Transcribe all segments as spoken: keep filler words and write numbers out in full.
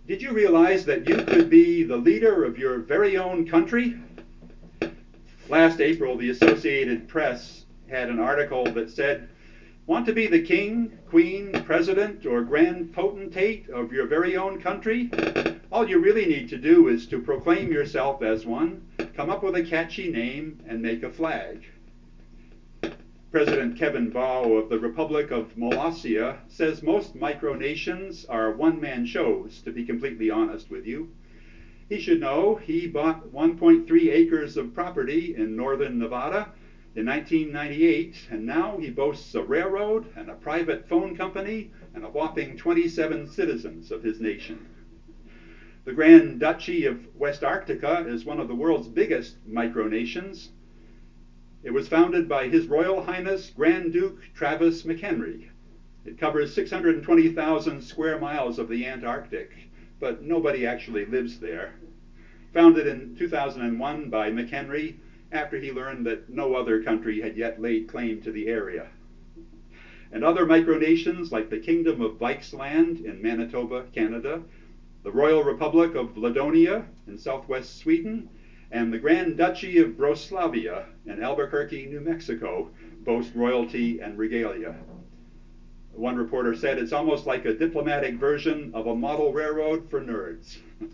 Did you realize that you could be the leader of your very own country? Last April, the Associated Press had an article that said, "Want to be the king, queen, president, or grand potentate of your very own country? All you really need to do is to proclaim yourself as one, come up with a catchy name, and make a flag." President Kevin Bau of the Republic of Molossia says most micronations are one-man shows, to be completely honest with you. He should know he bought one point three acres of property in northern Nevada in nineteen ninety-eight, and now he boasts a railroad and a private phone company and a whopping twenty-seven citizens of his nation. The Grand Duchy of West Arctica is one of the world's biggest micronations. It was founded by His Royal Highness Grand Duke Travis McHenry. It covers six hundred twenty thousand square miles of the Antarctic, but nobody actually lives there. Founded in two thousand one by McHenry after he learned that no other country had yet laid claim to the area. And other micronations like the Kingdom of Vikesland in Manitoba, Canada, the Royal Republic of Ladonia in southwest Sweden, and the Grand Duchy of Broslavia in Albuquerque, New Mexico, boast royalty and regalia. One reporter said it's almost like a diplomatic version of a model railroad for nerds.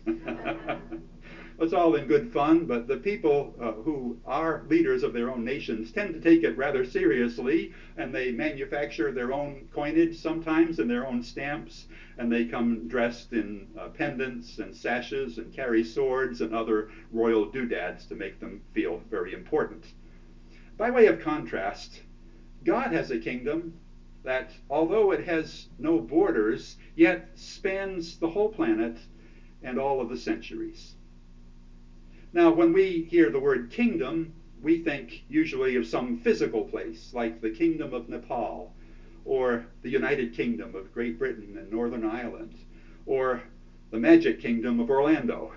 It's all in good fun, but the people uh, who are leaders of their own nations tend to take it rather seriously, and they manufacture their own coinage sometimes and their own stamps, and they come dressed in uh, pendants and sashes and carry swords and other royal doodads to make them feel very important. By way of contrast, God has a kingdom that, although it has no borders, yet spans the whole planet and all of the centuries. Now, when we hear the word kingdom, we think usually of some physical place, like the Kingdom of Nepal, or the United Kingdom of Great Britain and Northern Ireland, or the Magic Kingdom of Orlando.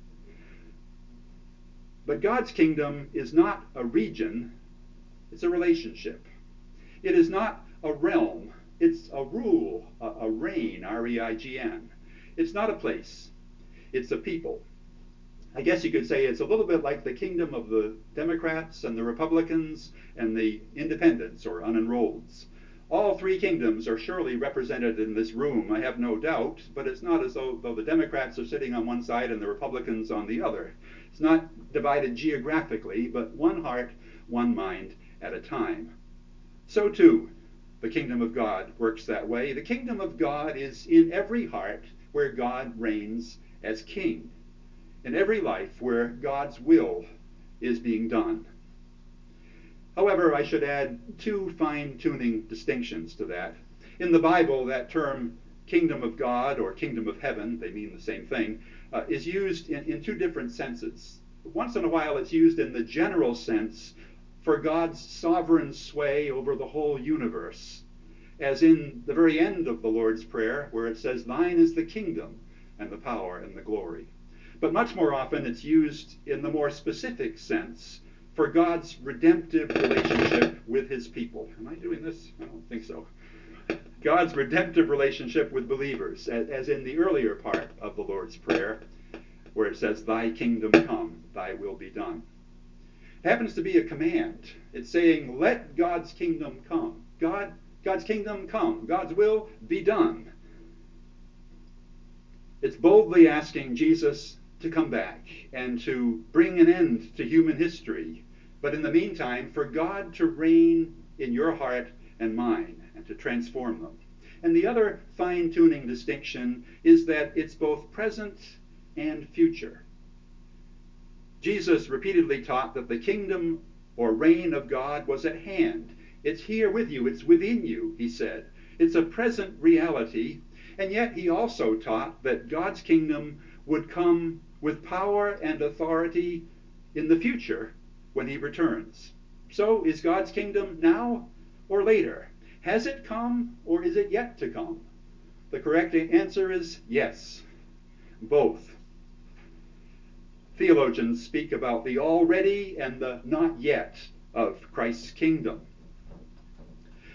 But God's kingdom is not a region, it's a relationship. It is not a realm, it's a rule, a, a reign, R E I G N. It's not a place, it's a people. I guess you could say it's a little bit like the kingdom of the Democrats and the Republicans and the independents or unenrolleds. All three kingdoms are surely represented in this room, I have no doubt, but it's not as though, though the Democrats are sitting on one side and the Republicans on the other. It's not divided geographically, but one heart, one mind at a time. So too, the kingdom of God works that way. The kingdom of God is in every heart where God reigns as king, in every life where God's will is being done. However, I should add two fine-tuning distinctions to that. In the Bible, that term kingdom of God or kingdom of heaven, they mean the same thing, uh, is used in, in two different senses. Once in a while, it's used in the general sense for God's sovereign sway over the whole universe, as in the very end of the Lord's Prayer, where it says, "Thine is the kingdom and the power and the glory." But much more often it's used in the more specific sense for God's redemptive relationship with his people. Am I doing this? I don't think so. God's redemptive relationship with believers, as in the earlier part of the Lord's Prayer, where it says, "Thy kingdom come, thy will be done." It happens to be a command. It's saying, let God's kingdom come. God, God's kingdom come. God's will be done. It's boldly asking Jesus to come back and to bring an end to human history. But in the meantime, for God to reign in your heart and mine and to transform them. And the other fine-tuning distinction is that it's both present and future. Jesus repeatedly taught that the kingdom or reign of God was at hand. It's here with you, it's within you, he said. It's a present reality. And yet he also taught that God's kingdom would come with power and authority in the future when he returns. So is God's kingdom now or later? Has it come or is it yet to come? The correct answer is yes, both. Theologians speak about the already and the not yet of Christ's kingdom.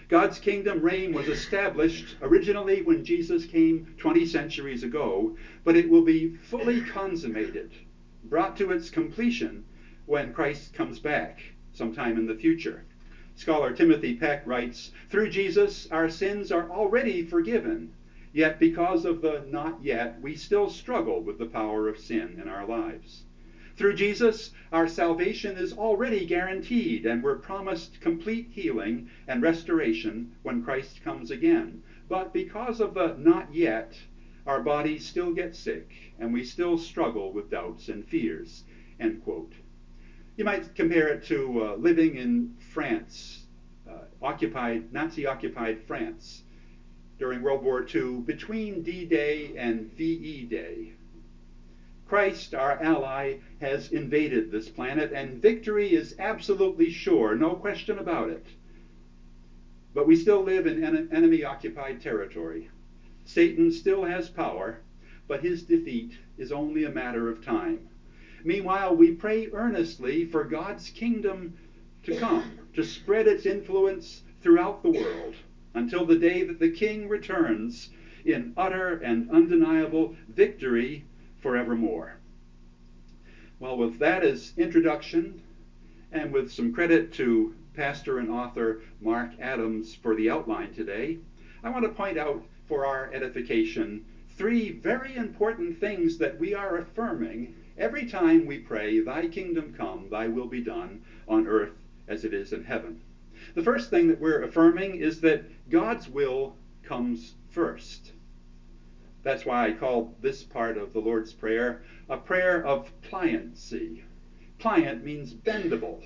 God's kingdom reign was established originally when Jesus came twenty centuries ago, but it will be fully consummated, brought to its completion when Christ comes back sometime in the future. Scholar Timothy Peck writes, "Through Jesus, our sins are already forgiven, yet because of the not yet, we still struggle with the power of sin in our lives. Through Jesus, our salvation is already guaranteed, and we're promised complete healing and restoration when Christ comes again. But because of the not yet, our bodies still get sick, and we still struggle with doubts and fears." End quote. You might compare it to uh, living in France, uh, occupied, Nazi-occupied France during World War Two, between D-Day and V E Day. Christ, our ally, has invaded this planet, and victory is absolutely sure, no question about it. But we still live in en- enemy-occupied territory. Satan still has power, but his defeat is only a matter of time. Meanwhile, we pray earnestly for God's kingdom to come, to spread its influence throughout the world, until the day that the King returns in utter and undeniable victory forevermore. Well, with that as introduction, and with some credit to pastor and author Mark Adams for the outline today, I want to point out for our edification three very important things that we are affirming every time we pray, "Thy kingdom come, thy will be done on earth as it is in heaven." The first thing that we're affirming is that God's will comes first. That's why I call this part of the Lord's Prayer a prayer of pliancy. Pliant means bendable.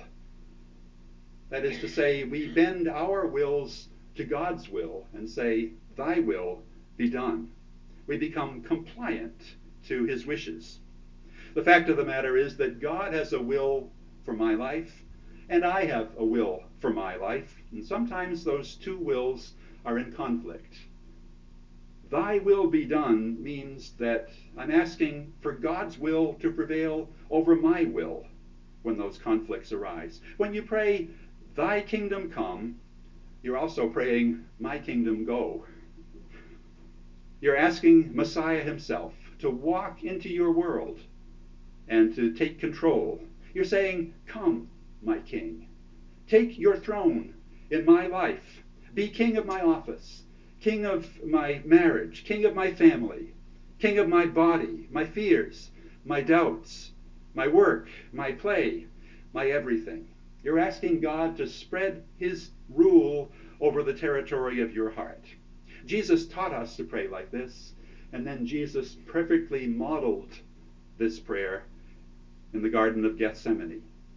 That is to say, we bend our wills to God's will and say, "Thy will be done." We become compliant to his wishes. The fact of the matter is that God has a will for my life, and I have a will for my life, and sometimes those two wills are in conflict. "Thy will be done" means that I'm asking for God's will to prevail over my will when those conflicts arise. When you pray, "Thy kingdom come," you're also praying, "My kingdom go." You're asking Messiah himself to walk into your world and to take control. You're saying, "Come, my King. Take your throne in my life. Be king of my office, king of my marriage, king of my family, king of my body, my fears, my doubts, my work, my play, my everything." You're asking God to spread his rule over the territory of your heart. Jesus taught us to pray like this, and then Jesus perfectly modeled this prayer in the Garden of Gethsemane.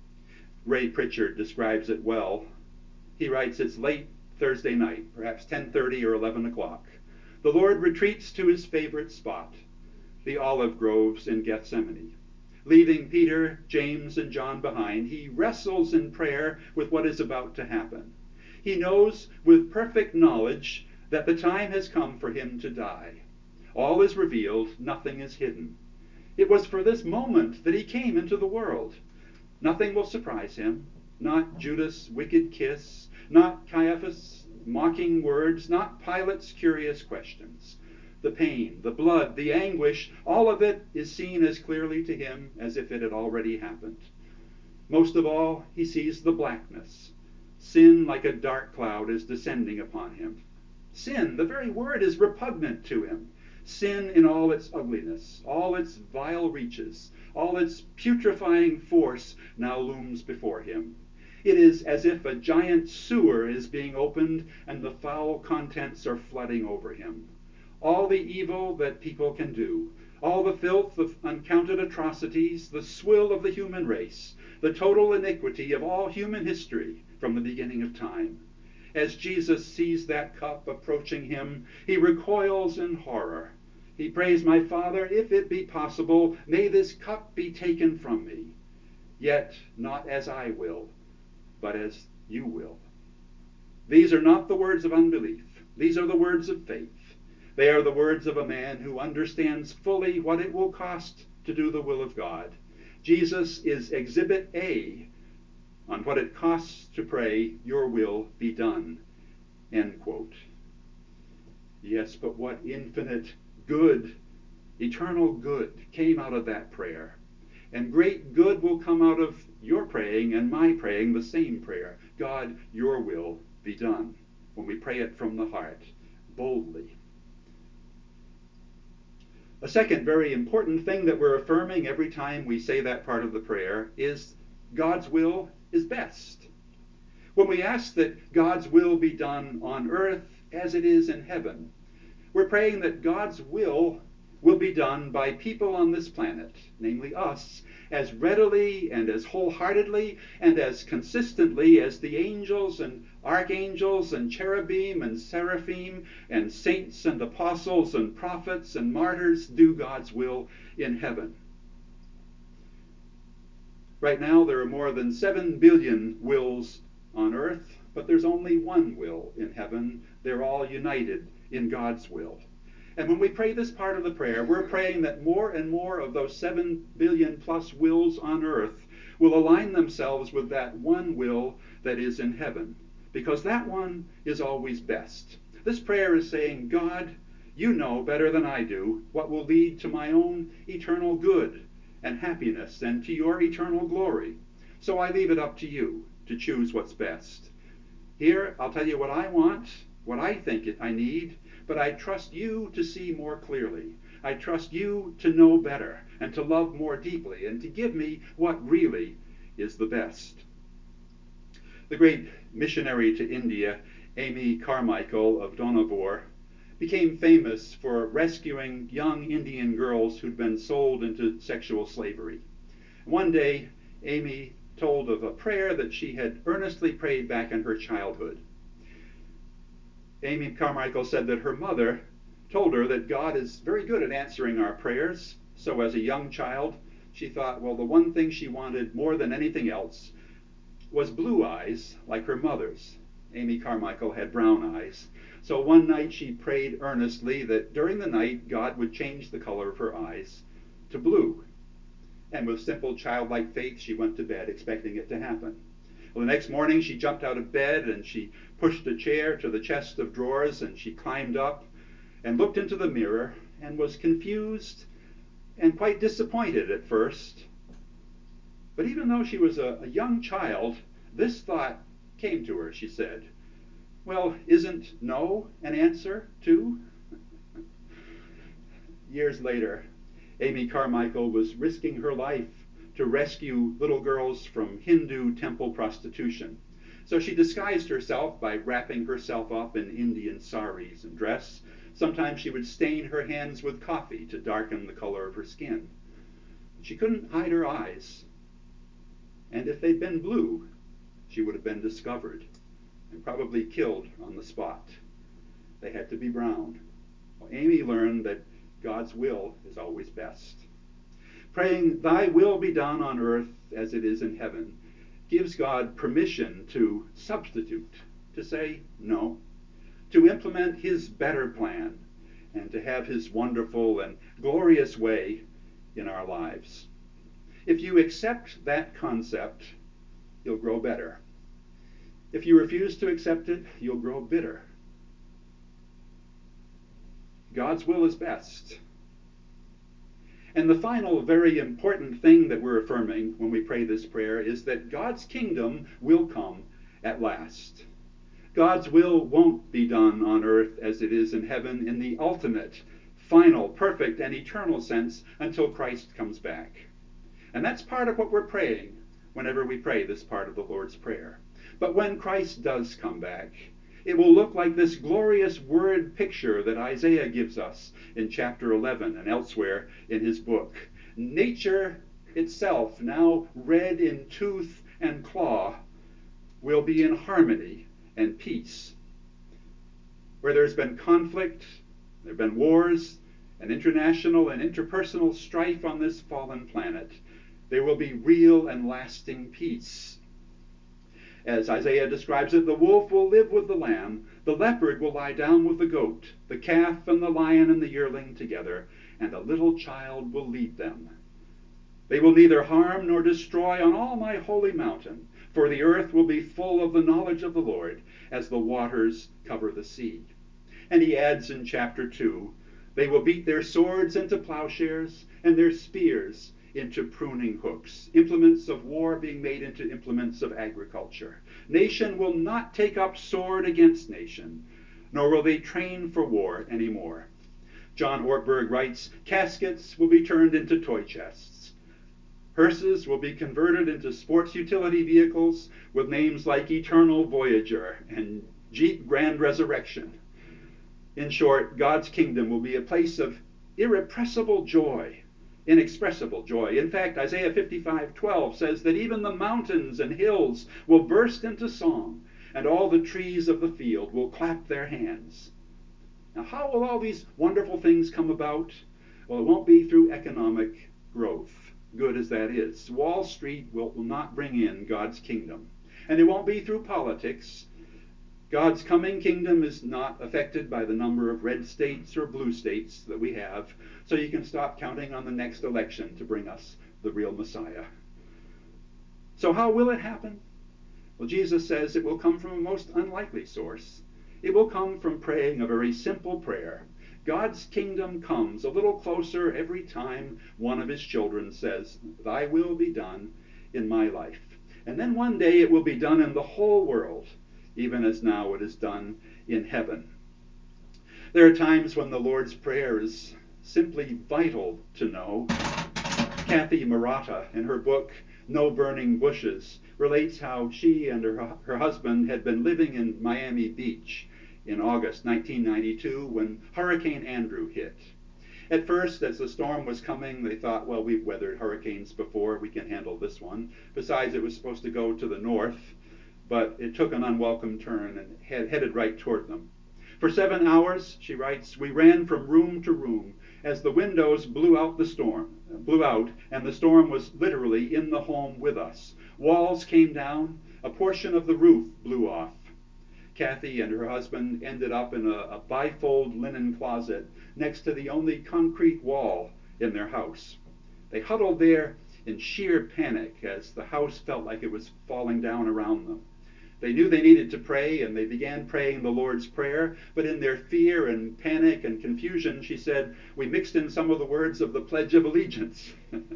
Ray Pritchard describes it well. He writes, "It's late Thursday night, perhaps ten thirty or eleven o'clock. The Lord retreats to his favorite spot, the olive groves in Gethsemane. Leaving Peter, James, and John behind, he wrestles in prayer with what is about to happen. He knows with perfect knowledge that the time has come for him to die. All is revealed, nothing is hidden. It was for this moment that he came into the world. Nothing will surprise him, not Judas' wicked kiss, not Caiaphas' mocking words, not Pilate's curious questions. The pain, the blood, the anguish, all of it is seen as clearly to him as if it had already happened. Most of all, he sees the blackness. Sin, like a dark cloud, is descending upon him. Sin, the very word, is repugnant to him. Sin in all its ugliness, all its vile reaches, all its putrefying force now looms before him. It is as if a giant sewer is being opened and the foul contents are flooding over him. All the evil that people can do, all the filth of uncounted atrocities, the swill of the human race, the total iniquity of all human history from the beginning of time. As Jesus sees that cup approaching him, he recoils in horror. He prays, "My Father, if it be possible, may this cup be taken from me. Yet not as I will, but as you will." These are not the words of unbelief. These are the words of faith. They are the words of a man who understands fully what it will cost to do the will of God. Jesus is exhibit A on what it costs to pray, "Your will be done." End quote. Yes, but what infinite good, eternal good came out of that prayer. And great good will come out of your praying and my praying the same prayer. God, your will be done. When we pray it from the heart, boldly. A second very important thing that we're affirming every time we say that part of the prayer is God's will is best. When we ask that God's will be done on earth as it is in heaven, we're praying that God's will will be done by people on this planet, namely us, as readily and as wholeheartedly and as consistently as the angels and archangels and cherubim and seraphim and saints and apostles and prophets and martyrs do God's will in heaven. Right now there are more than seven billion wills on earth, but there's only one will in heaven. They're all united in God's will. And when we pray this part of the prayer, we're praying that more and more of those seven billion plus wills on earth will align themselves with that one will that is in heaven, because that one is always best. This prayer is saying, God, you know better than I do what will lead to my own eternal good and happiness and to your eternal glory. So I leave it up to you to choose what's best. Here, I'll tell you what I want, what I think I need, but I trust you to see more clearly. I trust you to know better and to love more deeply and to give me what really is the best. The great missionary to India, Amy Carmichael of Dohnavur, became famous for rescuing young Indian girls who'd been sold into sexual slavery. One day, Amy told of a prayer that she had earnestly prayed back in her childhood. Amy Carmichael said that her mother told her that God is very good at answering our prayers. So as a young child, she thought, well, the one thing she wanted more than anything else was blue eyes like her mother's. Amy Carmichael had brown eyes. So one night she prayed earnestly that during the night God would change the color of her eyes to blue. And with simple childlike faith, she went to bed expecting it to happen. Well, the next morning she jumped out of bed and she pushed a chair to the chest of drawers and she climbed up and looked into the mirror and was confused and quite disappointed at first. But even though she was a, a young child, this thought came to her, she said, well, isn't no an answer too? Years later, Amy Carmichael was risking her life to rescue little girls from Hindu temple prostitution. So she disguised herself by wrapping herself up in Indian saris and dress. Sometimes she would stain her hands with coffee to darken the color of her skin. She couldn't hide her eyes. And if they'd been blue, she would have been discovered and probably killed on the spot. They had to be brown. Well, Amy learned that God's will is always best. Praying, thy will be done on earth as it is in heaven, gives God permission to substitute, to say no, to implement his better plan, and to have his wonderful and glorious way in our lives. If you accept that concept, you'll grow better. If you refuse to accept it, you'll grow bitter. God's will is best. And the final very important thing that we're affirming when we pray this prayer is that God's kingdom will come at last. God's will won't be done on earth as it is in heaven in the ultimate, final, perfect, and eternal sense until Christ comes back. And that's part of what we're praying whenever we pray this part of the Lord's Prayer. But when Christ does come back, it will look like this glorious word picture that Isaiah gives us in chapter eleven and elsewhere in his book. Nature itself, now red in tooth and claw, will be in harmony and peace. Where there's been conflict, there have been wars, and international and interpersonal strife on this fallen planet, there will be real and lasting peace. As Isaiah describes it, the wolf will live with the lamb, the leopard will lie down with the goat, the calf and the lion and the yearling together, and a little child will lead them. They will neither harm nor destroy on all my holy mountain, For the earth will be full of the knowledge of the Lord as the waters cover the sea. And he adds in chapter two, they will beat their swords into plowshares and their spears into pruning hooks, implements of war being made into implements of agriculture. Nation will not take up sword against nation, nor will they train for war anymore. John Ortberg writes, caskets will be turned into toy chests. Hearses will be converted into sports utility vehicles with names like Eternal Voyager and Jeep Grand Resurrection. In short, God's kingdom will be a place of irrepressible joy, inexpressible joy. In fact, Isaiah fifty-five twelve says that even the mountains and hills will burst into song, and all the trees of the field will clap their hands. Now, how will all these wonderful things come about? Well, it won't be through economic growth, good as that is. Wall Street will, will not bring in God's kingdom. And it won't be through politics. God's coming kingdom is not affected by the number of red states or blue states that we have, so you can stop counting on the next election to bring us the real Messiah. So how will it happen? Well, Jesus says it will come from a most unlikely source. It will come from praying a very simple prayer. God's kingdom comes a little closer every time one of his children says, "Thy will be done in my life." And then one day it will be done in the whole world, even as now it is done in heaven. There are times when the Lord's Prayer is simply vital to know. Kathy Murata, in her book, No Burning Bushes, relates how she and her, her husband had been living in Miami Beach in August nineteen ninety-two when Hurricane Andrew hit. At first, as the storm was coming, they thought, well, we've weathered hurricanes before, we can handle this one. Besides, it was supposed to go to the north, but it took an unwelcome turn and head, headed right toward them. For seven hours, she writes, we ran from room to room as the windows blew out the storm, blew out, and the storm was literally in the home with us. Walls came down, a portion of the roof blew off. Kathy and her husband ended up in a, a bifold linen closet next to the only concrete wall in their house. They huddled there in sheer panic as the house felt like it was falling down around them. They knew they needed to pray, and they began praying the Lord's Prayer, but in their fear and panic and confusion, she said, we mixed in some of the words of the Pledge of Allegiance.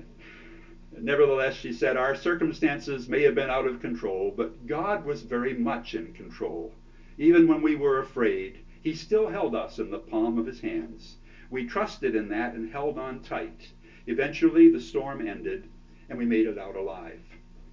Nevertheless, she said, our circumstances may have been out of control, but God was very much in control. Even when we were afraid, he still held us in the palm of his hands. We trusted in that and held on tight. Eventually, the storm ended, and we made it out alive.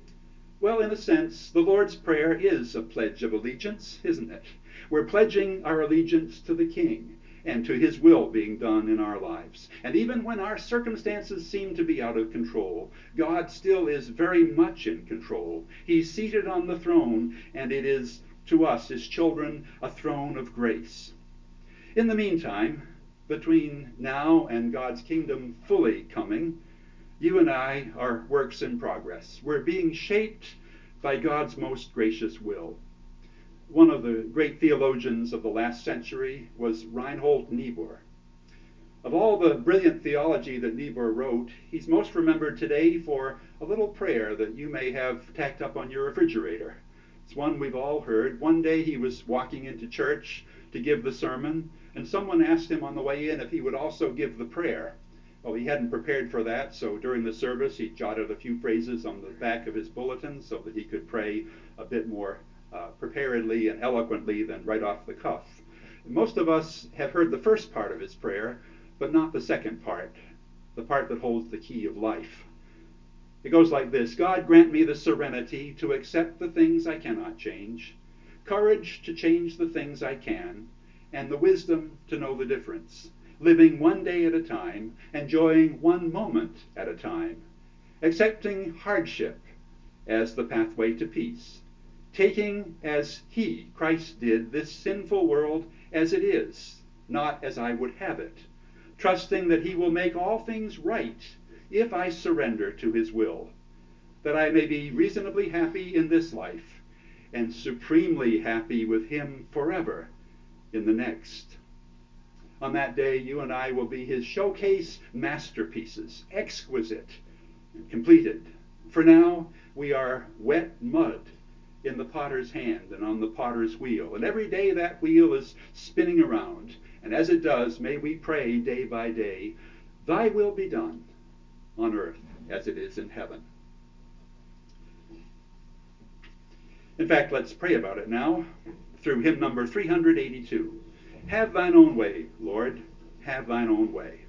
Well, in a sense, the Lord's Prayer is a pledge of allegiance, isn't it? We're pledging our allegiance to the King and to his will being done in our lives. And even when our circumstances seem to be out of control, God still is very much in control. He's seated on the throne, and it is to us, his children, a throne of grace. In the meantime, between now and God's kingdom fully coming, you and I are works in progress. We're being shaped by God's most gracious will. One of the great theologians of the last century was Reinhold Niebuhr. Of all the brilliant theology that Niebuhr wrote, he's most remembered today for a little prayer that you may have tacked up on your refrigerator. It's one we've all heard. One day he was walking into church to give the sermon, and someone asked him on the way in if he would also give the prayer. Well, he hadn't prepared for that, so during the service he jotted a few phrases on the back of his bulletin so that he could pray a bit more uh, preparedly and eloquently than right off the cuff. Most of us have heard the first part of his prayer, but not the second part, the part that holds the key of life. It goes like this: God, grant me the serenity to accept the things I cannot change, courage to change the things I can, and the wisdom to know the difference. Living one day at a time, enjoying one moment at a time, accepting hardship as the pathway to peace, taking as he, Christ, did this sinful world as it is, not as I would have it, trusting that he will make all things right if I surrender to his will, that I may be reasonably happy in this life and supremely happy with him forever in the next. On that day, you and I will be his showcase masterpieces, exquisite and completed. For now, we are wet mud in the potter's hand and on the potter's wheel. And every day that wheel is spinning around. And as it does, may we pray day by day, thy will be done on earth as it is in heaven. In fact, let's pray about it now through hymn number three hundred eighty-two. Have thine own way, Lord, have thine own way.